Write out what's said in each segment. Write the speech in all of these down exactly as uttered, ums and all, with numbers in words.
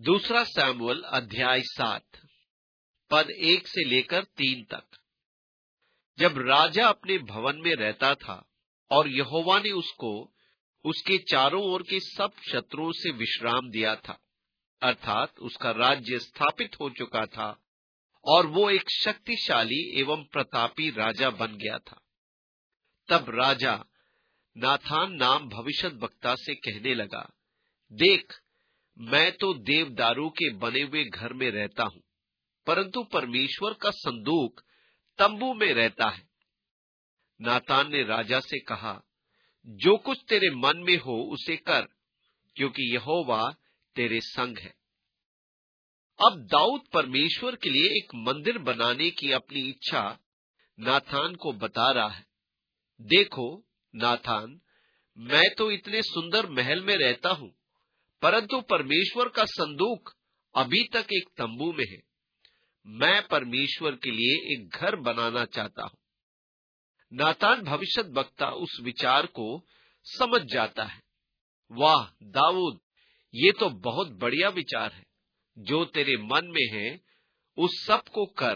दूसरा सैमुअल अध्याय सात पद एक से लेकर तीन तक। जब राजा अपने भवन में रहता था और यहोवा ने उसको उसके चारों ओर के सब शत्रुओं से विश्राम दिया था, अर्थात उसका राज्य स्थापित हो चुका था और वो एक शक्तिशाली एवं प्रतापी राजा बन गया था, तब राजा नाथान नाम भविष्यद्वक्ता से कहने लगा, देख, मैं तो देवदारू के बने हुए घर में रहता हूं, परंतु परमेश्वर का संदूक तंबू में रहता है। नातान ने राजा से कहा, जो कुछ तेरे मन में हो उसे कर, क्योंकि यहोवा तेरे संग है। अब दाऊद परमेश्वर के लिए एक मंदिर बनाने की अपनी इच्छा नाथान को बता रहा है। देखो नाथान, मैं तो इतने सुंदर महल में रहता हूं, परंतु परमेश्वर का संदूक अभी तक एक तंबू में है। मैं परमेश्वर के लिए एक घर बनाना चाहता हूं। नातान भविष्यद्वक्ता उस विचार को समझ जाता है। वाह दाऊद, ये तो बहुत बढ़िया विचार है। जो तेरे मन में है उस सब को कर।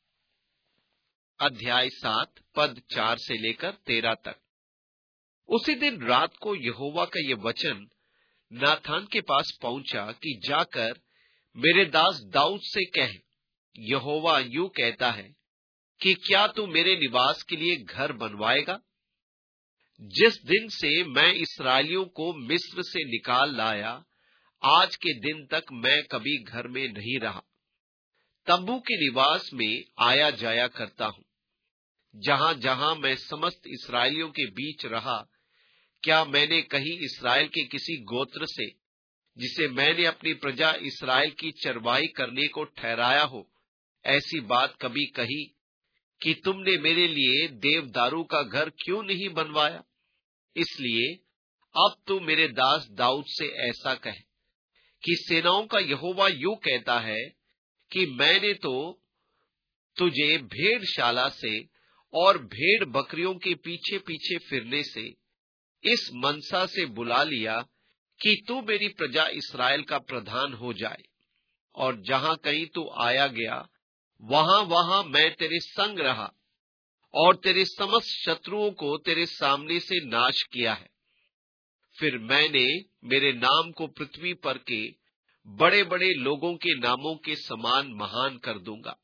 अध्याय सात पद चार से लेकर तेरह तक। उसी दिन रात को यहोवा का ये वचन नाथान के पास पहुंचा कि जाकर मेरे दास दाऊद से कह, यहोवा यूं कहता है कि क्या तू मेरे निवास के लिए घर बनवाएगा? जिस दिन से मैं इस्राएलियों को मिस्र से निकाल लाया, आज के दिन तक मैं कभी घर में नहीं रहा। तंबू के निवास में आया जाया करता हूं। जहां जहां मैं समस्त इस्राएलियों के बीच रहा, क्या मैंने कहीं इस्राएल के किसी गोत्र से, जिसे मैंने अपनी प्रजा इस्राएल की चरवाही करने को ठहराया हो, ऐसी बात कभी कही कि तुमने मेरे लिए देवदारू का घर क्यों नहीं बनवाया? इसलिए अब तू मेरे दास दाऊद से ऐसा कहे कि सेनाओं का यहोवा यूं कहता है कि मैंने तो तुझे भेड़शाला से और भेड़ बकरियों के पीछे पीछे फिरने से इस मनसा से बुला लिया कि तू मेरी प्रजा इस्राएल का प्रधान हो जाए, और जहां कहीं तू आया गया वहां वहां मैं तेरे संग रहा और तेरे समस्त शत्रुओं को तेरे सामने से नाश किया है। फिर मैंने मेरे नाम को पृथ्वी पर के बड़े बड़े लोगों के नामों के समान महान कर दूंगा,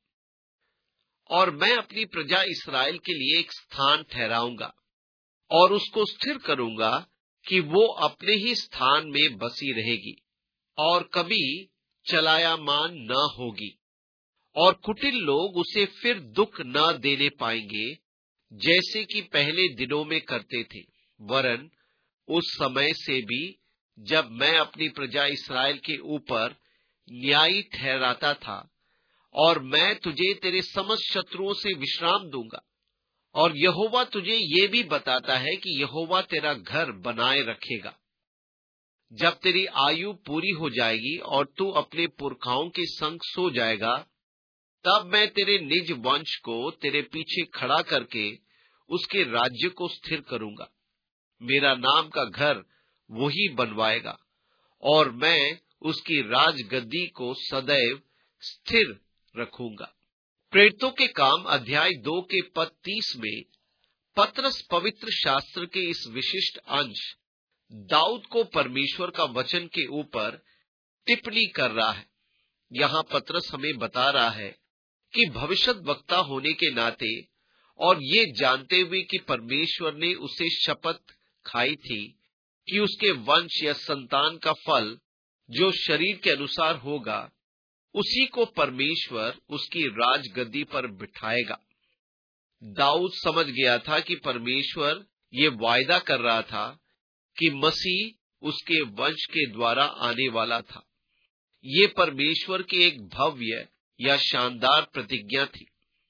और मैं अपनी प्रजा इस्राएल के लिए एक स्थान ठहराऊंगा और उसको स्थिर करूंगा कि वो अपने ही स्थान में बसी रहेगी और कभी चलायमान न होगी, और कुटिल लोग उसे फिर दुख न देने पाएंगे जैसे कि पहले दिनों में करते थे, वरन उस समय से भी जब मैं अपनी प्रजा इस्राएल के ऊपर न्यायी ठहराता था, और मैं तुझे तेरे समस्त शत्रुओं से विश्राम दूंगा। और यहोवा तुझे ये भी बताता है कि यहोवा तेरा घर बनाए रखेगा। जब तेरी आयु पूरी हो जाएगी और तू अपने पुरखाओं के संग सो जाएगा, तब मैं तेरे निज वंश को तेरे पीछे खड़ा करके उसके राज्य को स्थिर करूंगा। मेरा नाम का घर वही बनवाएगा, और मैं उसकी राजगद्दी को सदैव स्थिर रखूंगा। प्रेरितों के काम अध्याय दो के पद तीस में पतरस पवित्र शास्त्र के इस विशिष्ट अंश दाऊद को परमेश्वर का वचन के ऊपर टिप्पणी कर रहा है। यहाँ पतरस हमें बता रहा है कि भविष्यद्वक्ता होने के नाते और ये जानते हुए कि परमेश्वर ने उसे शपथ खाई थी कि उसके वंश या संतान का फल जो शरीर के अनुसार होगा, उसी को परमेश्वर उसकी राजगद्दी पर बिठाएगा। दाऊद समझ गया था कि परमेश्वर ये वायदा कर रहा था कि मसीह उसके वंश के द्वारा आने वाला था। ये परमेश्वर की एक भव्य या शानदार प्रतिज्ञा थी।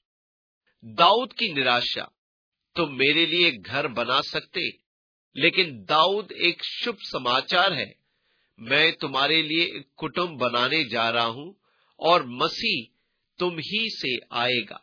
दाऊद की निराशा, तुम मेरे लिए एक घर बना सकते, लेकिन दाऊद एक शुभ समाचार है, मैं तुम्हारे लिए एक कुटुंब बनाने जा रहा हूं और मसीह तुम ही से आएगा।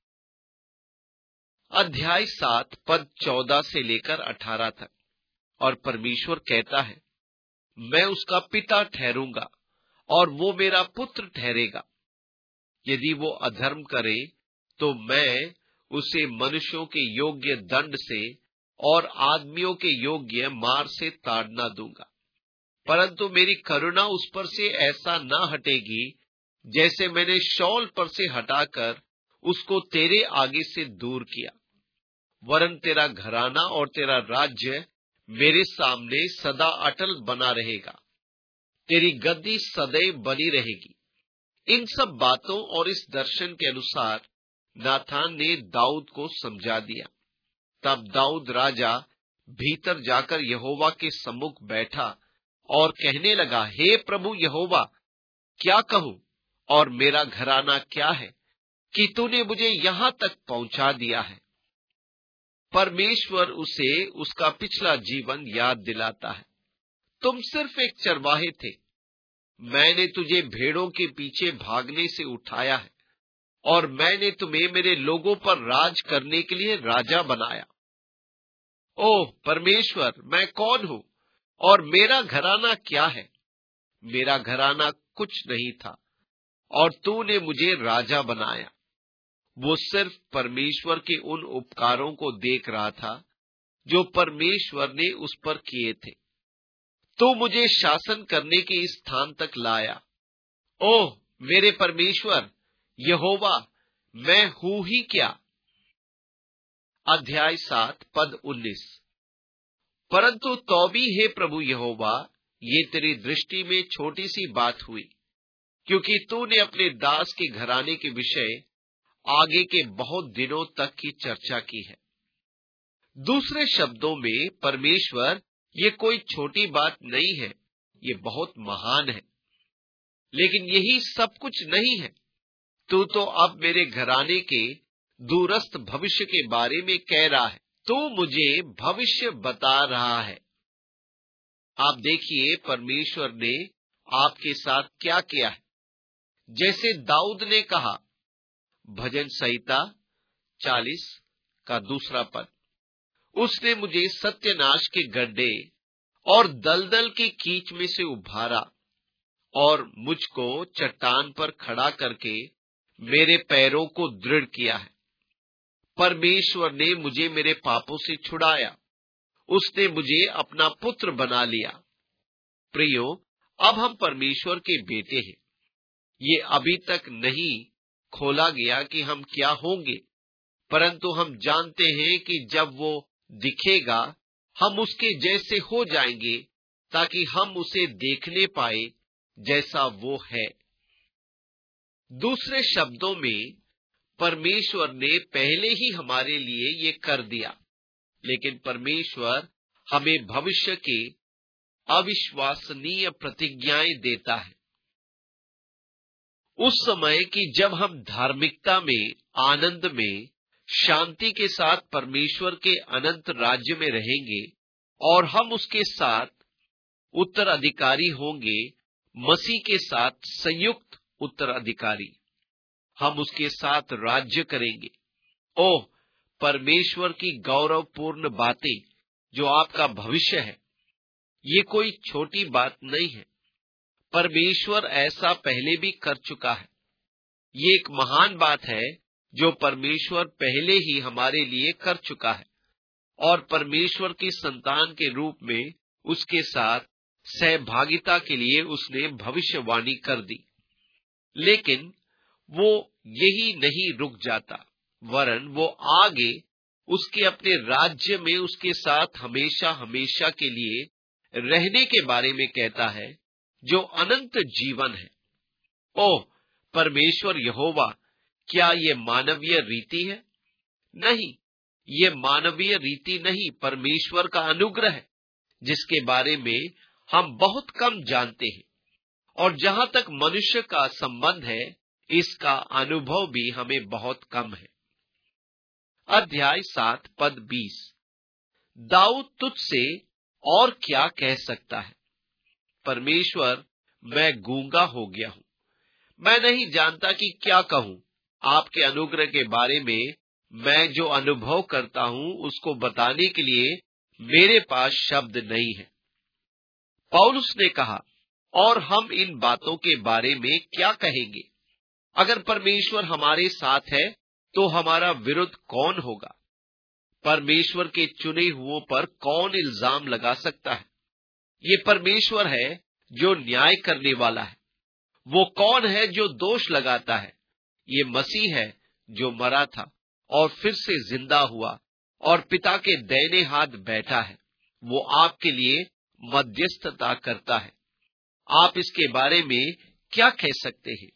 अध्याय सात पद चौदह से लेकर अठारह तक। और परमेश्वर कहता है, मैं उसका पिता ठहरूंगा और वो मेरा पुत्र ठहरेगा। यदि वो अधर्म करे तो मैं उसे मनुष्यों के योग्य दंड से और आदमियों के योग्य मार से ताड़ना दूंगा, परंतु मेरी करुणा उस पर से ऐसा न हटेगी जैसे मैंने शौल पर से हटाकर उसको तेरे आगे से दूर किया। वरन तेरा घराना और तेरा राज्य मेरे सामने सदा अटल बना रहेगा, तेरी गद्दी सदैव बनी रहेगी। इन सब बातों और इस दर्शन के अनुसार नाथान ने दाऊद को समझा दिया। तब दाऊद राजा भीतर जाकर यहोवा के सम्मुख बैठा और कहने लगा, हे प्रभु यहोवा, क्या कहूं और मेरा घराना क्या है कि तूने मुझे यहां तक पहुंचा दिया है। परमेश्वर उसे उसका पिछला जीवन याद दिलाता है। तुम सिर्फ एक चरवाहे थे, मैंने तुझे भेड़ों के पीछे भागने से उठाया है और मैंने तुम्हें मेरे लोगों पर राज करने के लिए राजा बनाया। ओह परमेश्वर, मैं कौन हूं और मेरा घराना क्या है? मेरा घराना कुछ नहीं था और तूने मुझे राजा बनाया। वो सिर्फ परमेश्वर के उन उपकारों को देख रहा था जो परमेश्वर ने उस पर किए थे। तू मुझे शासन करने के इस स्थान तक लाया। ओह मेरे परमेश्वर यहोवा, मैं हूं ही क्या। अध्याय सात पद उन्नीस। परंतु तो भी हे प्रभु यहोवा, ये तेरी दृष्टि में छोटी सी बात हुई, क्योंकि तूने अपने दास के घराने के विषय आगे के बहुत दिनों तक की चर्चा की है। दूसरे शब्दों में परमेश्वर, ये कोई छोटी बात नहीं है, ये बहुत महान है। लेकिन यही सब कुछ नहीं है। तू तो अब मेरे घराने के दूरस्थ भविष्य के बारे में कह रहा है। तू मुझे भविष्य बता रहा है। आप देखिए परमेश्वर ने आपके साथ क्या किया है। जैसे दाऊद ने कहा, भजन संहिता चालीस का दूसरा पद, उसने मुझे सत्यानाश के गड्ढे और दलदल के कीच में से उभारा और मुझको चट्टान पर खड़ा करके मेरे पैरों को दृढ़ किया है। परमेश्वर ने मुझे मेरे पापों से छुड़ाया, उसने मुझे अपना पुत्र बना लिया। प्रियो, अब हम परमेश्वर के बेटे हैं। ये अभी तक नहीं खोला गया कि हम क्या होंगे, परंतु हम जानते हैं कि जब वो दिखेगा हम उसके जैसे हो जाएंगे, ताकि हम उसे देखने पाए जैसा वो है। दूसरे शब्दों में परमेश्वर ने पहले ही हमारे लिए ये कर दिया, लेकिन परमेश्वर हमें भविष्य के अविश्वसनीय प्रतिज्ञाएं देता है। उस समय कि जब हम धार्मिकता में, आनंद में, शांति के साथ परमेश्वर के अनंत राज्य में रहेंगे और हम उसके साथ उत्तराधिकारी होंगे, मसीह के साथ संयुक्त उत्तराधिकारी, हम उसके साथ राज्य करेंगे। ओह परमेश्वर की गौरवपूर्ण बातें जो आपका भविष्य है, ये कोई छोटी बात नहीं है। परमेश्वर ऐसा पहले भी कर चुका है। ये एक महान बात है जो परमेश्वर पहले ही हमारे लिए कर चुका है और परमेश्वर की संतान के रूप में उसके साथ सहभागिता के लिए उसने भविष्यवाणी कर दी। लेकिन वो यही नहीं रुक जाता, वरन वो आगे उसके अपने राज्य में उसके साथ हमेशा हमेशा के लिए रहने के बारे में कहता है, जो अनंत जीवन है। ओह परमेश्वर यहोवा, क्या ये मानवीय रीति है? नहीं, ये मानवीय रीति नहीं, परमेश्वर का अनुग्रह है, जिसके बारे में हम बहुत कम जानते हैं, और जहां तक मनुष्य का संबंध है, इसका अनुभव भी हमें बहुत कम है। अध्याय सात पद बीस। दाऊद तुझसे और क्या कह सकता है? परमेश्वर, मैं गूंगा हो गया हूं, मैं नहीं जानता कि क्या कहूं। आपके अनुग्रह के बारे में मैं जो अनुभव करता हूं उसको बताने के लिए मेरे पास शब्द नहीं है। पौलुस ने कहा, और हम इन बातों के बारे में क्या कहेंगे? अगर परमेश्वर हमारे साथ है तो हमारा विरुद्ध कौन होगा? परमेश्वर के चुने हुओं पर कौन इल्जाम लगा सकता है? ये परमेश्वर है जो न्याय करने वाला है। वो कौन है जो दोष लगाता है? ये मसीह है जो मरा था और फिर से जिंदा हुआ और पिता के दाहिने हाथ बैठा है। वो आपके लिए मध्यस्थता करता है। आप इसके बारे में क्या कह सकते हैं?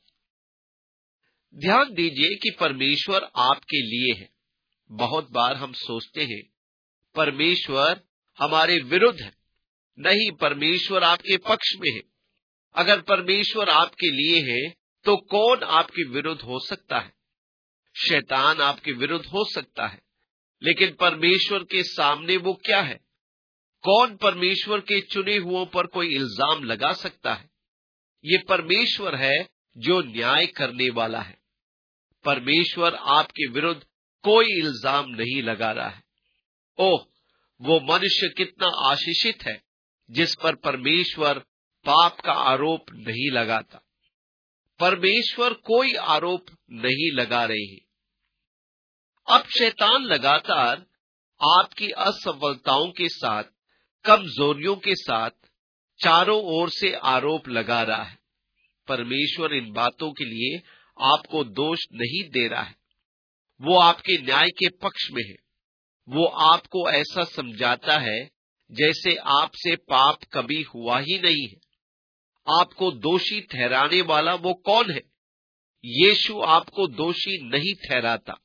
ध्यान दीजिए कि परमेश्वर आपके लिए है। बहुत बार हम सोचते हैं परमेश्वर हमारे विरुद्ध है। नहीं, परमेश्वर आपके पक्ष में है। अगर परमेश्वर आपके लिए है तो कौन आपके विरुद्ध हो सकता है? शैतान आपके विरुद्ध हो सकता है, लेकिन परमेश्वर के सामने वो क्या है? कौन परमेश्वर के चुने हुओं पर कोई इल्जाम लगा सकता है? ये परमेश्वर है जो न्याय करने वाला है। परमेश्वर आपके विरुद्ध कोई इल्जाम नहीं लगा रहा है। ओह, वो मनुष्य कितना आशीषित है जिस पर परमेश्वर पाप का आरोप नहीं लगाता। परमेश्वर कोई आरोप नहीं लगा रहे हैं। अब शैतान लगातार आपकी असफलताओं के साथ, कमजोरियों के साथ चारों ओर से आरोप लगा रहा है। परमेश्वर इन बातों के लिए आपको दोष नहीं दे रहा है। वो आपके न्याय के पक्ष में है। वो आपको ऐसा समझाता है जैसे आपसे पाप कभी हुआ ही नहीं है। आपको दोषी ठहराने वाला वो कौन है? यीशु आपको दोषी नहीं ठहराता।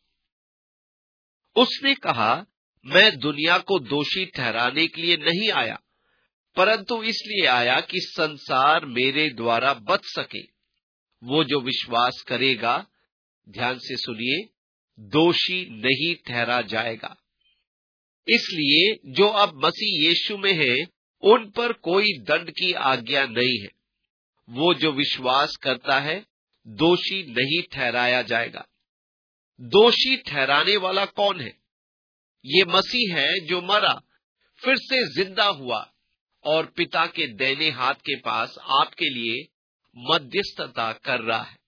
उसने कहा, मैं दुनिया को दोषी ठहराने के लिए नहीं आया, परंतु इसलिए आया कि संसार मेरे द्वारा बच सके। वो जो विश्वास करेगा, ध्यान से सुनिए, दोषी नहीं ठहरा जाएगा। इसलिए जो अब मसीह यीशु में है, उन पर कोई दंड की आज्ञा नहीं है। वो जो विश्वास करता है, दोषी नहीं ठहराया जाएगा। दोषी ठहराने वाला कौन है? ये मसीह है जो मरा, फिर से जिंदा हुआ और पिता के दाहिने हाथ के पास आपके लिए मध्यस्थता कर रहा है।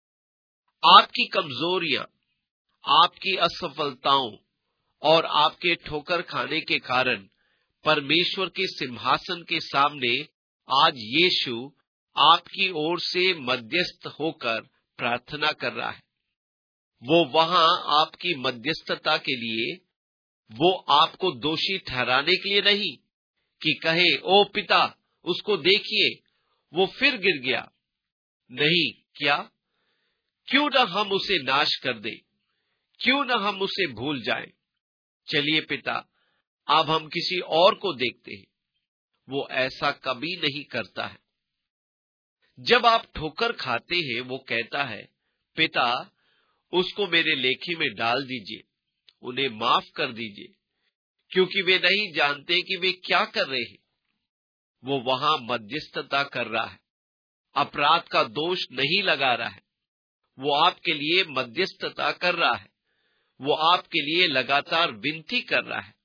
आपकी कमजोरियां, आपकी असफलताओं और आपके ठोकर खाने के कारण परमेश्वर के सिंहासन के सामने आज यीशु आपकी ओर से मध्यस्थ होकर प्रार्थना कर रहा है। वो वहां आपकी मध्यस्थता के लिए, वो आपको दोषी ठहराने के लिए नहीं कि कहे, ओ पिता, उसको देखिए, वो फिर गिर गया। नहीं, क्या? क्यों न हम उसे नाश कर दें? क्यों न हम उसे भूल जाएं? चलिए पिता, अब हम किसी और को देखते हैं। वो ऐसा कभी नहीं करता है। जब आप ठोकर खाते हैं, वो कहता है, पिता, उसको मेरे लेखे में डाल दीजिए, उन्हें माफ कर दीजिए, क्योंकि वे नहीं जानते कि वे क्या कर रहे हैं। वो वहां मध्यस्थता कर रहा है, अपराध का दोष नहीं लगा रहा है। वो आपके लिए मध्यस्थता कर रहा है। वो आपके लिए लगातार विनती कर रहा है।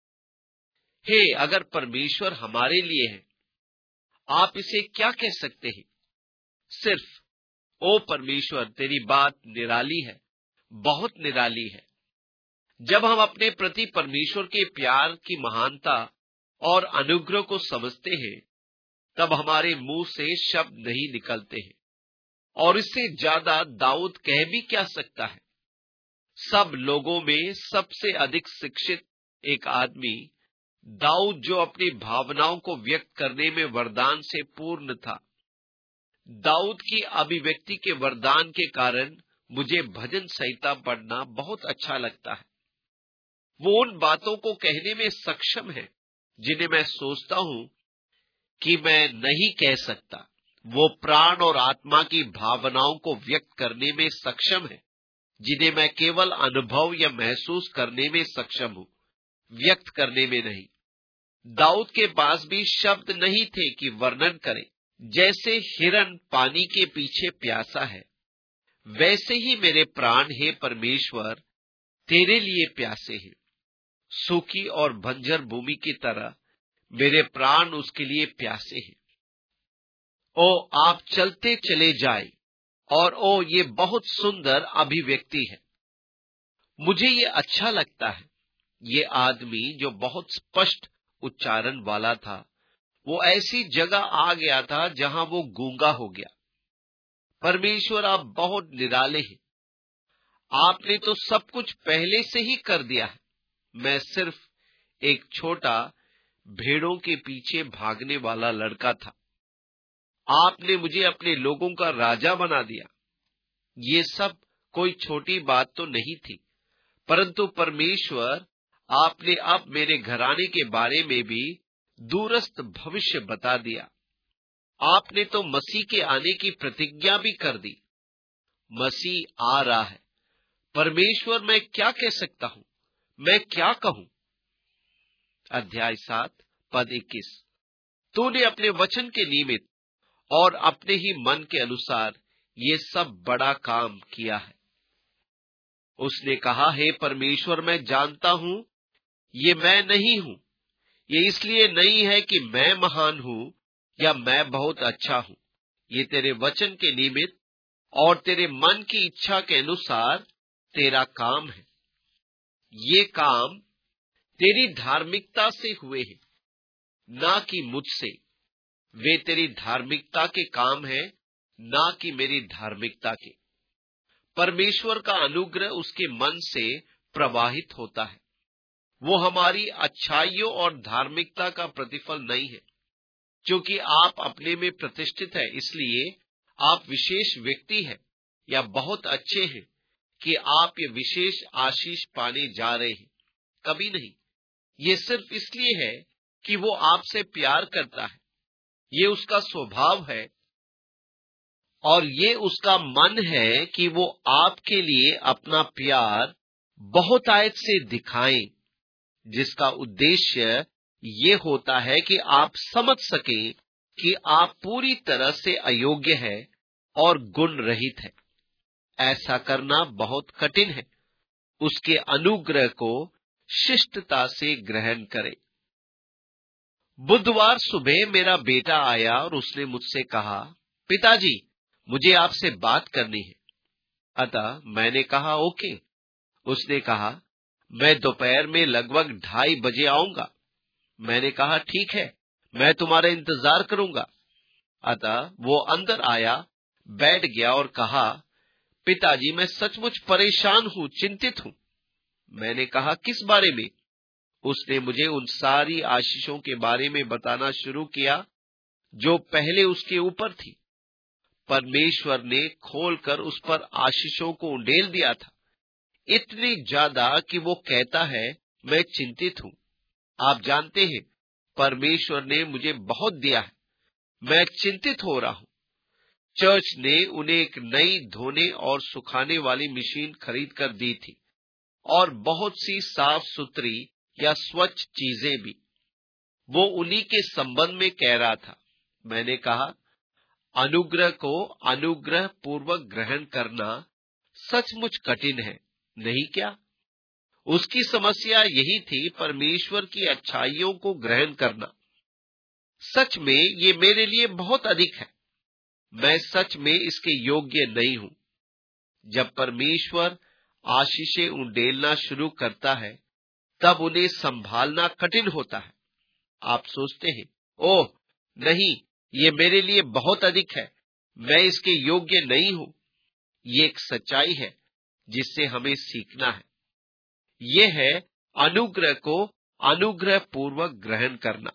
हे, अगर परमेश्वर हमारे लिए है, आप इसे क्या कह सकते हैं? सिर्फ, ओ परमेश्वर, तेरी बात निराली है, बहुत निराली है। जब हम अपने प्रति परमेश्वर के प्यार की महानता और अनुग्रह को समझते हैं, तब हमारे मुंह से शब्द नहीं निकलते हैं। और इससे ज्यादा दाऊद कह भी क्या सकता है? सब लोगों में सबसे अधिक शिक्षित एक आदमी दाऊद, जो अपनी भावनाओं को व्यक्त करने में वरदान से पूर्ण था। दाऊद की अभिव्यक्ति के वरदान के कारण मुझे भजन संहिता पढ़ना बहुत अच्छा लगता है। वो उन बातों को कहने में सक्षम है जिन्हें मैं सोचता हूं कि मैं नहीं कह सकता। वो प्राण और आत्मा की भावनाओं को व्यक्त करने में सक्षम है जिन्हें मैं केवल अनुभव या महसूस करने में सक्षम हूं, व्यक्त करने में नहीं। दाऊद के पास भी शब्द नहीं थे कि वर्णन करे। जैसे हिरन पानी के पीछे प्यासा है, वैसे ही मेरे प्राण, हे परमेश्वर, तेरे लिए प्यासे हैं। सूखी और बंजर भूमि की तरह मेरे प्राण उसके लिए प्यासे हैं। ओ आप चलते चले जाए, और ओ ये बहुत सुंदर अभिव्यक्ति है। मुझे ये अच्छा लगता है। ये आदमी जो बहुत स्पष्ट उच्चारण वाला था, वो ऐसी जगह आ गया था जहां वो गूंगा हो गया। परमेश्वर आप बहुत निराले हैं। आपने तो सब कुछ पहले से ही कर दिया है। मैं सिर्फ एक छोटा भेड़ों के पीछे भागने वाला लड़का था। आपने मुझे अपने लोगों का राजा बना दिया। ये सब कोई छोटी बात तो नहीं थी, परंतु परमेश्वर आपने अब मेरे घराने के बारे में भी दूरस्थ भविष्य बता दिया। आपने तो मसीह के आने की प्रतिज्ञा भी कर दी। मसीह आ रहा है। परमेश्वर मैं क्या कह सकता हूं? मैं क्या कहूं? अध्याय सात पद इक्कीस। तूने अपने वचन के निमित्त और अपने ही मन के अनुसार ये सब बड़ा काम किया है। उसने कहा, हे परमेश्वर मैं जानता हूं ये मैं नहीं हूं। ये इसलिए नहीं है कि मैं महान हूं या मैं बहुत अच्छा हूं। ये तेरे वचन के निमित्त और तेरे मन की इच्छा के अनुसार तेरा काम है। ये काम तेरी धार्मिकता से हुए हैं, ना कि मुझसे। वे तेरी धार्मिकता के काम हैं, ना कि मेरी धार्मिकता के। परमेश्वर का अनुग्रह उसके मन से प्रवाहित होता है। वो हमारी अच्छाइयों और धार्मिकता का प्रतिफल नहीं है। क्योंकि आप अपने में प्रतिष्ठित है, इसलिए आप विशेष व्यक्ति हैं या बहुत अच्छे हैं कि आप ये विशेष आशीष पाने जा रहे हैं। कभी नहीं। ये सिर्फ इसलिए है कि वो आपसे प्यार करता है। ये उसका स्वभाव है और ये उसका मन है कि वो आपके लिए अपना प्यार बहुत आयत से दिखाएं, जिसका उद्देश्य ये होता है कि आप समझ सकें कि आप पूरी तरह से अयोग्य है और गुण रहित है। ऐसा करना बहुत कठिन है। उसके अनुग्रह को शिष्टता से ग्रहण करें। बुधवार सुबह मेरा बेटा आया और उसने मुझसे कहा, पिताजी मुझे आपसे बात करनी है। अतः मैंने कहा ओके। उसने कहा, मैं दोपहर में लगभग ढाई बजे आऊंगा। मैंने कहा ठीक है, मैं तुम्हारा इंतजार करूंगा। अतः वो अंदर आया, बैठ गया और कहा, पिताजी मैं सचमुच परेशान हूं, चिंतित हूं। मैंने कहा किस बारे में? उसने मुझे उन सारी आशीषों के बारे में बताना शुरू किया जो पहले उसके ऊपर थी। परमेश्वर ने खोलकर उस पर आशीषों को उंडेल दिया था, इतनी ज्यादा कि वो कहता है मैं चिंतित हूं। आप जानते हैं परमेश्वर ने मुझे बहुत दिया है, मैं चिंतित हो रहा हूं। चर्च ने उन्हें एक नई धोने और सुखाने वाली मशीन खरीद कर दी थी और बहुत सी साफ सुथरी या स्वच्छ चीजें भी। वो उन्हीं के संबंध में कह रहा था। मैंने कहा, अनुग्रह को अनुग्रह पूर्वक ग्रहण करना सचमुच कठिन है, नहीं क्या? उसकी समस्या यही थी, परमेश्वर की अच्छाइयों को ग्रहण करना। सच में ये मेरे लिए बहुत अधिक है। मैं सच में इसके योग्य नहीं हूं। जब परमेश्वर आशीषें उंडेलना शुरू करता है, तब उन्हें संभालना कठिन होता है। आप सोचते हैं, ओह नहीं, ये मेरे लिए बहुत अधिक है, मैं इसके योग्य नहीं हूं। ये एक सच्चाई है जिससे हमें सीखना है। ये है अनुग्रह को अनुग्रह पूर्वक ग्रहण करना।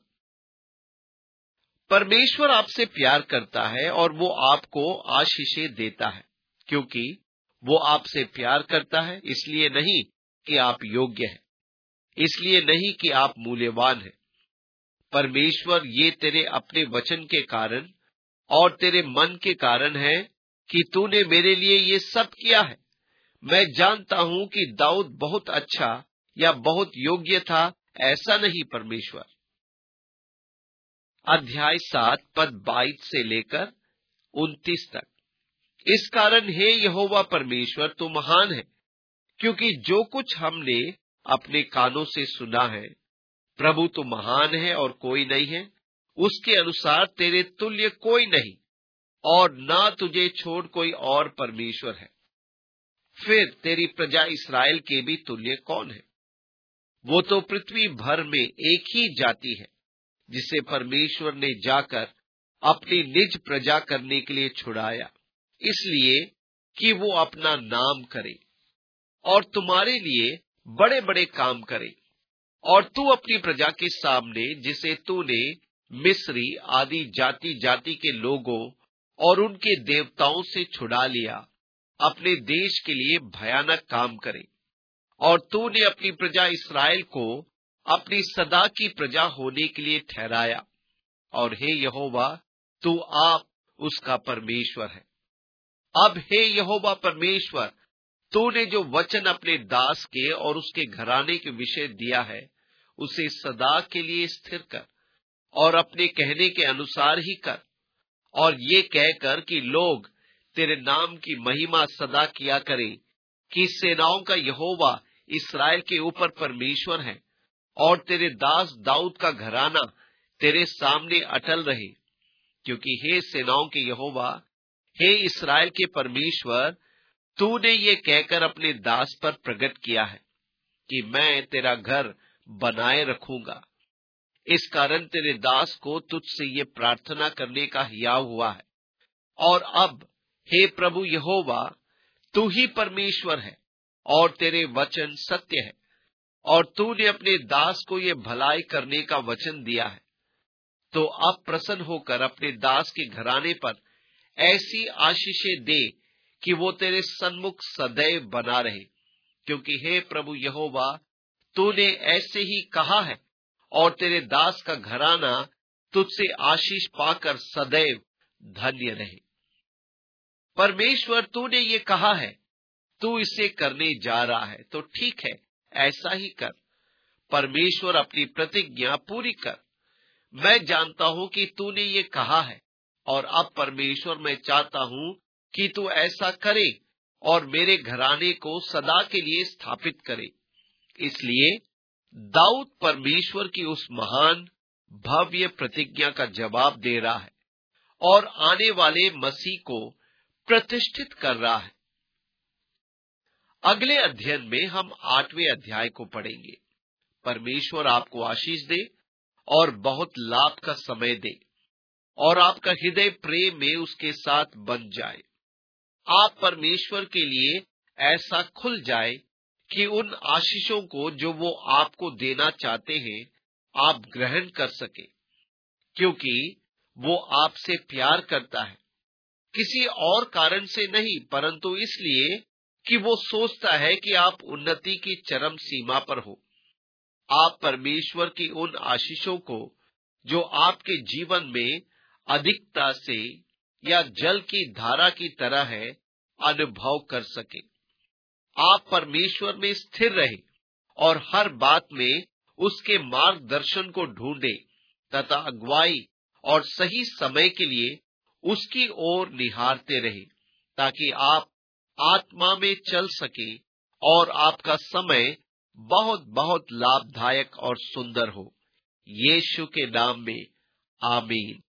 परमेश्वर आपसे प्यार करता है और वो आपको आशीषें देता है, क्योंकि वो आपसे प्यार करता है, इसलिए नहीं कि आप योग्य हैं, इसलिए नहीं कि आप मूल्यवान हैं। परमेश्वर ये तेरे अपने वचन के कारण और तेरे मन के कारण है कि तूने मेरे लिए ये सब किया है। मैं जानता हूं कि दाऊद बहुत अच्छा या बहुत योग्य था, ऐसा नहीं परमेश्वर। अध्याय सात पद बाईस से लेकर उनतीस तक। इस कारण हे यहोवा परमेश्वर तू महान है, क्योंकि जो कुछ हमने अपने कानों से सुना है, प्रभु तू महान है और कोई नहीं है, उसके अनुसार तेरे तुल्य कोई नहीं। और ना तुझे छोड़ कोई और परमेश्वर है। फिर तेरी प्रजा इस्राएल के भी तुल्य कौन है? वो तो पृथ्वी भर में एक ही जाति है जिसे परमेश्वर ने जाकर अपनी निज प्रजा करने के लिए छुड़ाया, इसलिए कि वो अपना नाम करे और तुम्हारे लिए बड़े बड़े काम करे। और तू अपनी प्रजा के सामने, जिसे तूने मिस्री आदि जाति जाति के लोगों और उनके देवताओं से छुड़ा लिया, अपने देश के लिए भयानक काम करे। और तूने अपनी प्रजा इस्राएल को अपनी सदा की प्रजा होने के लिए ठहराया। और हे यहोवा, तू आप उसका परमेश्वर है। अब हे यहोवा परमेश्वर, तूने जो वचन अपने दास के और उसके घराने के विषय दिया है, उसे सदा के लिए स्थिर कर और अपने कहने के अनुसार ही कर। और ये कहकर कि लोग तेरे नाम की महिमा सदा किया करें कि सेनाओं का यहोवा इस्राएल के ऊपर परमेश्वर है, और तेरे दास दाऊद का घराना तेरे सामने अटल रहे। क्योंकि हे सेनाओं के यहोवा, हे इस्राएल के परमेश्वर, तूने ये कहकर अपने दास पर प्रकट किया है कि मैं तेरा घर बनाए रखूंगा। इस कारण तेरे दास को तुझसे ये प्रार्थना करने का हियाव हुआ है। और अब हे प्रभु यहोवा, तू ही परमेश्वर है और तेरे वचन सत्य है, और तूने अपने दास को ये भलाई करने का वचन दिया है। तो अब प्रसन्न होकर अपने दास के घराने पर ऐसी आशीषें दे कि वो तेरे सन्मुख सदैव बना रहे। क्योंकि हे प्रभु यहोवा, तूने ऐसे ही कहा है, और तेरे दास का घराना तुझसे आशीष पाकर सदैव धन्य रहे। परमेश्वर, तूने ये कहा है, तू इसे करने जा रहा है, तो ठीक है, ऐसा ही कर। परमेश्वर, अपनी प्रतिज्ञा पूरी कर। मैं जानता हूं कि तूने ये कहा है, और अब परमेश्वर, मैं चाहता हूं कि तू ऐसा करे और मेरे घराने को सदा के लिए स्थापित करे। इसलिए दाऊद परमेश्वर की उस महान भव्य प्रतिज्ञा का जवाब दे रहा है और आने वाले मसीह को प्रतिष्ठित कर रहा है। अगले अध्ययन में हम आठवें अध्याय को पढ़ेंगे। परमेश्वर आपको आशीष दे और बहुत लाभ का समय दे, और आपका हृदय प्रेम में उसके साथ बन जाए। आप परमेश्वर के लिए ऐसा खुल जाए कि उन आशीषों को जो वो आपको देना चाहते हैं, आप ग्रहण कर सके, क्योंकि वो आपसे प्यार करता है। किसी और कारण से नहीं, परंतु इसलिए कि वो सोचता है कि आप उन्नति की चरम सीमा पर हो। आप परमेश्वर की उन आशीषों को जो आपके जीवन में अधिकता से या जल की धारा की तरह है, अनुभव कर सके। आप परमेश्वर में स्थिर रहे और हर बात में उसके मार्गदर्शन को ढूंढे तथा अगुवाई और सही समय के लिए उसकी ओर निहारते रहे, ताकि आप आत्मा में चल सके और आपका समय बहुत बहुत लाभदायक और सुंदर हो। यीशु के नाम में आमीन।